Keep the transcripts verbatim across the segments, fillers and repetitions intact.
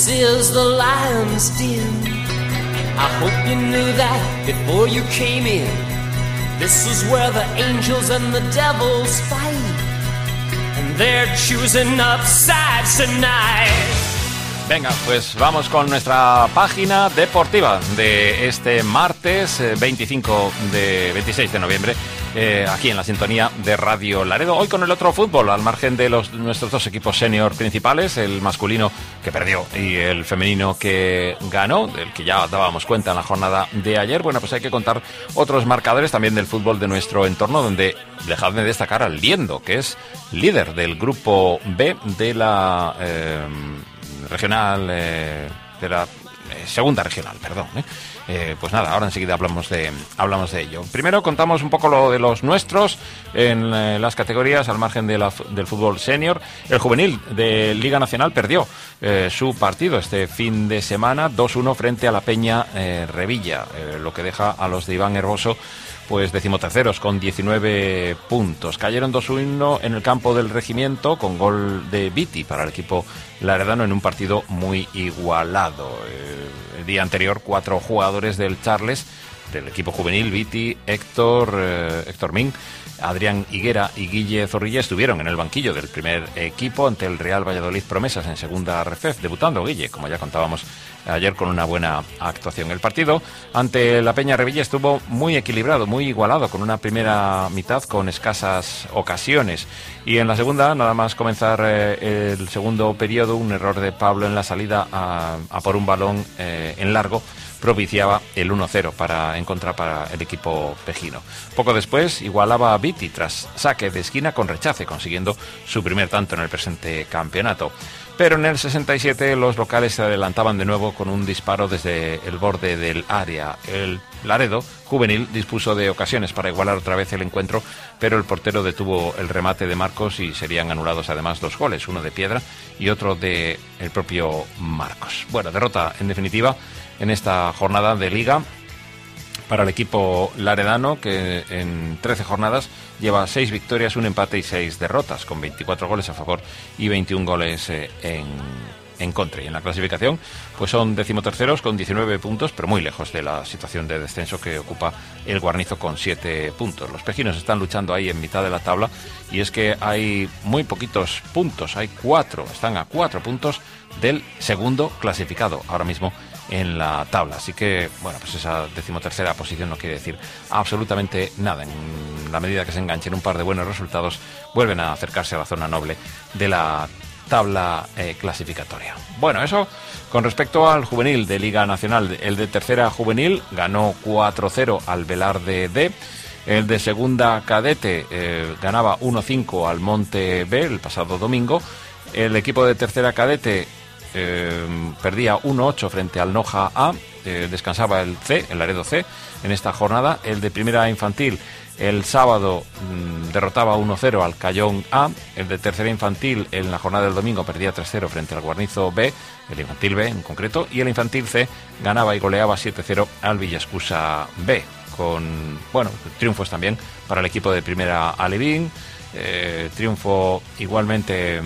This is the lion's den. I hope you knew that before you came in. This is where the angels and the devils fight, and they're choosing up sides tonight. Venga, pues vamos con nuestra página deportiva de este martes veinticinco de veintiséis de noviembre, eh, aquí en la sintonía de Radio Laredo. Hoy con el otro fútbol, al margen de los nuestros dos equipos senior principales, el masculino que perdió y el femenino que ganó, del que ya dábamos cuenta en la jornada de ayer. Bueno, pues hay que contar otros marcadores también del fútbol de nuestro entorno, donde dejadme destacar al Liendo, que es líder del grupo B de la... Eh, regional, eh, de la eh, segunda regional, perdón. Eh. Eh, pues nada, ahora enseguida hablamos de hablamos de ello. Primero contamos un poco lo de los nuestros en eh, las categorías al margen de la, del fútbol senior. El juvenil de Liga Nacional perdió eh, su partido este fin de semana dos uno frente a la Peña eh, Revilla, eh, lo que deja a los de Iván Herboso pues decimoterceros con diecinueve puntos. Cayeron dos uno en el campo del Regimiento con gol de Viti para el equipo laredano en un partido muy igualado. Eh, el día anterior cuatro jugadores del Charles, del equipo juvenil, Viti, Héctor, eh, Héctor Min, Adrián Higuera y Guille Zorrilla estuvieron en el banquillo del primer equipo ante el Real Valladolid Promesas en segunda Refef, debutando Guille, como ya contábamos ayer, con una buena actuación. El partido ante la Peña Revilla estuvo muy equilibrado, muy igualado, con una primera mitad con escasas ocasiones, y en la segunda, nada más comenzar eh, el segundo periodo, un error de Pablo en la salida a, a por un balón eh, en largo propiciaba el uno cero para, en contra para el equipo pejino. Poco después igualaba a Viti tras saque de esquina con Rechace, consiguiendo su primer tanto en el presente campeonato. Pero en el sesenta y siete los locales se adelantaban de nuevo con un disparo desde el borde del área. El Laredo juvenil dispuso de ocasiones para igualar otra vez el encuentro, pero el portero detuvo el remate de Marcos y serían anulados además dos goles, uno de Piedra y otro de el propio Marcos. Bueno, derrota en definitiva en esta jornada de Liga para el equipo laredano, que en trece jornadas lleva seis victorias, un empate y seis derrotas, con veinticuatro goles a favor y veintiún goles eh, en, en contra. Y en la clasificación pues son decimoterceros con diecinueve puntos, pero muy lejos de la situación de descenso que ocupa el Guarnizo con siete puntos. Los pejinos están luchando ahí en mitad de la tabla, y es que hay muy poquitos puntos, hay cuatro, están a cuatro puntos del segundo clasificado ahora mismo en la tabla. Así que, bueno, pues esa decimotercera posición no quiere decir absolutamente nada. En la medida que se enganchen un par de buenos resultados, vuelven a acercarse a la zona noble de la tabla eh, clasificatoria. Bueno, eso con respecto al juvenil de Liga Nacional. El de tercera juvenil ganó cuatro cero al Velarde D. El de segunda cadete eh, ganaba uno cinco al Monte B el pasado domingo. El equipo de tercera cadete Eh, perdía uno ocho frente al Noja A, eh, descansaba el C, el Laredo C, en esta jornada. El de primera infantil el sábado mmm, derrotaba uno cero al Cayón A. El de tercera infantil en la jornada del domingo perdía tres cero frente al Guarnizo B, el infantil B en concreto, y el infantil C ganaba y goleaba siete cero al Villascusa B, con, bueno, triunfos también para el equipo de primera Alevín, eh, triunfo igualmente...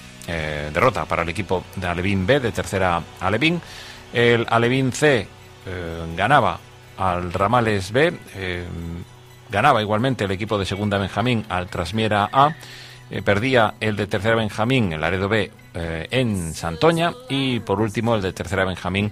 Eh, derrota para el equipo de Alevín B, de tercera Alevín. El Alevín C eh, ganaba al Ramales B, eh, ganaba igualmente el equipo de segunda Benjamín al Trasmiera A, eh, perdía el de tercera Benjamín, el Laredo B, eh, en Santoña, y por último el de tercera Benjamín,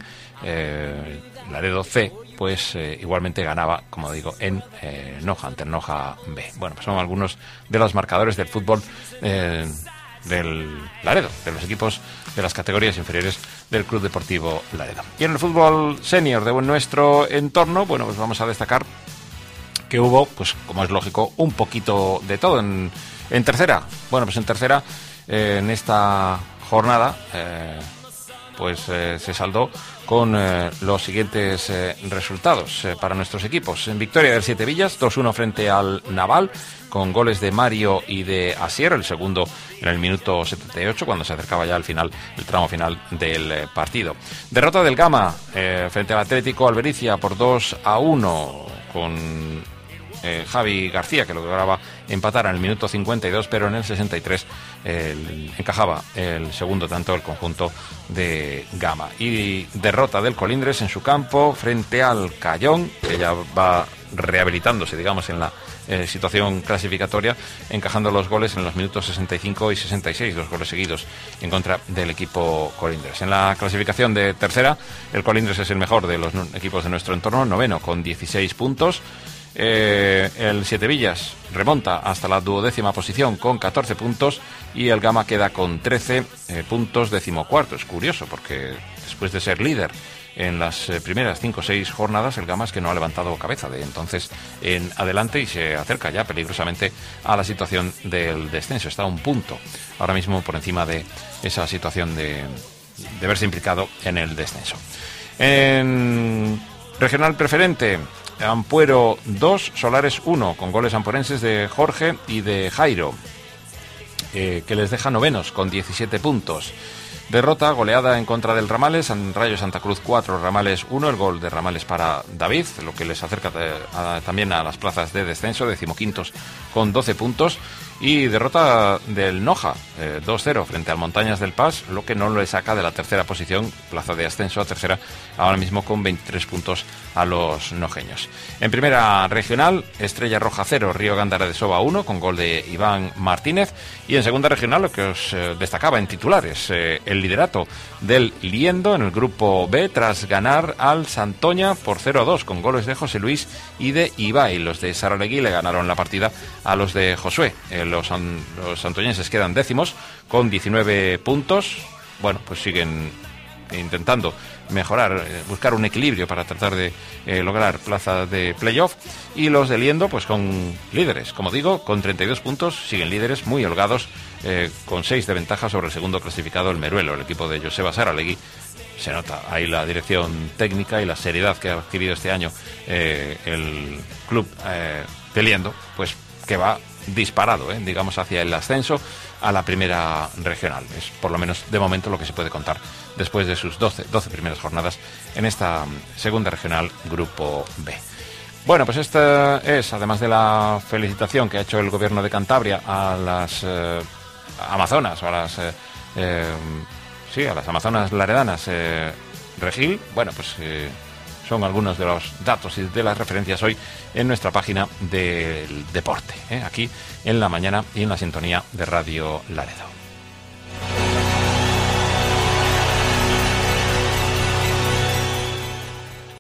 eh, Laredo C, pues eh, igualmente ganaba, como digo, en eh, Noja, ante el Noja B. Bueno, pues son algunos de los marcadores del fútbol eh, del Laredo, de los equipos de las categorías inferiores del Club Deportivo Laredo. Y en el fútbol senior de nuestro entorno, bueno, pues vamos a destacar que hubo, pues como es lógico, un poquito de todo. En, en tercera, bueno, pues en tercera, eh, en esta jornada, eh, pues eh, se saldó con eh, los siguientes eh, resultados eh, para nuestros equipos. En victoria del Siete Villas, dos uno frente al Naval, con goles de Mario y de Asier, el segundo en el minuto setenta y ocho, cuando se acercaba ya al final, el tramo final del eh, partido. Derrota del Gama eh, frente al Atlético Albericia por dos a uno, con eh, Javi García, que lograba empatar en el minuto cincuenta y dos, pero en el sesenta y tres eh, encajaba el segundo tanto el conjunto de Gama. Y derrota del Colindres en su campo frente al Cayón, que ya va rehabilitándose, digamos, en la eh, situación clasificatoria, encajando los goles en los minutos sesenta y cinco y sesenta y seis, dos goles seguidos en contra del equipo Colindres. En la clasificación de tercera, el Colindres es el mejor de los equipos de nuestro entorno, noveno con dieciséis puntos. Eh, el Siete Villas remonta hasta la duodécima posición con catorce puntos y el Gama queda con trece eh, puntos, decimocuarto. Es curioso porque después de ser líder en las eh, primeras cinco o seis jornadas, el Gama es que no ha levantado cabeza de entonces en adelante y se acerca ya peligrosamente a la situación del descenso. Está a un punto ahora mismo por encima de esa situación de, de verse implicado en el descenso. En regional preferente, Ampuero dos, Solares uno, con goles amporenses de Jorge y de Jairo, eh, que les deja novenos con diecisiete puntos. Derrota, goleada en contra del Ramales, San Rayo Santa Cruz cuatro, Ramales uno, el gol de Ramales para David, lo que les acerca a, a, también a las plazas de descenso, decimoquintos con doce puntos. Y derrota del Noja, eh, dos cero frente al Montañas del Pas, lo que no le saca de la tercera posición, plaza de ascenso a tercera, ahora mismo con veintitrés puntos a los nojeños. En primera regional, Estrella Roja cero, Río Gándara de Soba uno, con gol de Iván Martínez. Y en segunda regional, lo que os eh, destacaba en titulares, eh, el liderato del Liendo en el grupo B, tras ganar al Santoña por cero a dos, con goles de José Luis y de Ibai. Los de Saralegui le ganaron la partida a los de Josué. El Los, los santoñenses quedan décimos con diecinueve puntos. Bueno, pues siguen intentando mejorar, eh, buscar un equilibrio para tratar de eh, lograr plaza de playoff. Y los de Liendo, pues con líderes, como digo, con treinta y dos puntos, siguen líderes muy holgados, eh, con seis de ventaja sobre el segundo clasificado, el Meruelo, el equipo de Joseba Saralegui. Se nota ahí la dirección técnica y la seriedad que ha adquirido este año eh, el club eh, de Liendo, pues que va disparado, eh, digamos, hacia el ascenso a la primera regional. Es por lo menos de momento lo que se puede contar después de sus doce, doce primeras jornadas en esta segunda regional Grupo B. Bueno, pues esta es, además de la felicitación que ha hecho el gobierno de Cantabria a las eh, amazonas o a las eh, eh, sí, a las amazonas laredanas eh, Regil, bueno, pues eh, son algunos de los datos y de las referencias hoy en nuestra página del deporte, ¿eh? Aquí en la mañana y en la sintonía de Radio Laredo.